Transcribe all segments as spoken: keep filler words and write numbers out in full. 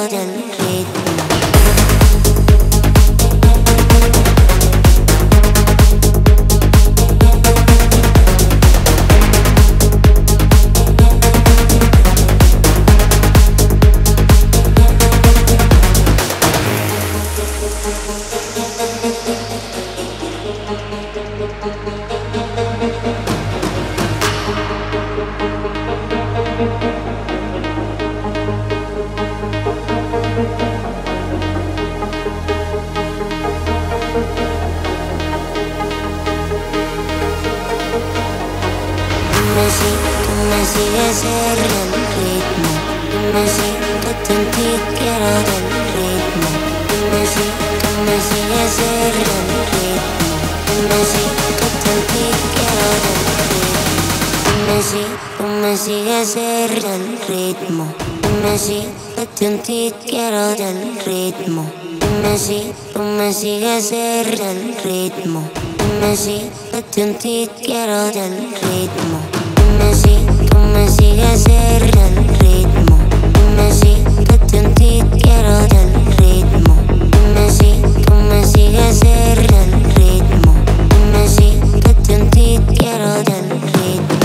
del ritmo. Tú me sigues el ritmo, tú me sigues en ti, quiero del ritmo. Tú me sigues, tú me sigues el ritmo, tú me sigues en ti, quiero del ritmo. Tú me sigues el ritmo, tú me sigues en ti, quiero del ritmo. Tú me sigues, tú me sigues el ritmo, tú me sigues en ti, quiero del ritmo. Me sigues, tú me sigues el ritmo, tú me sigues en ti, quiero del ritmo. Tú me sigues, tú me sigues el ritmo, tú me sigues en ti, quiero del ritmo.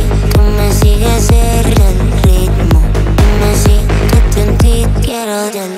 Del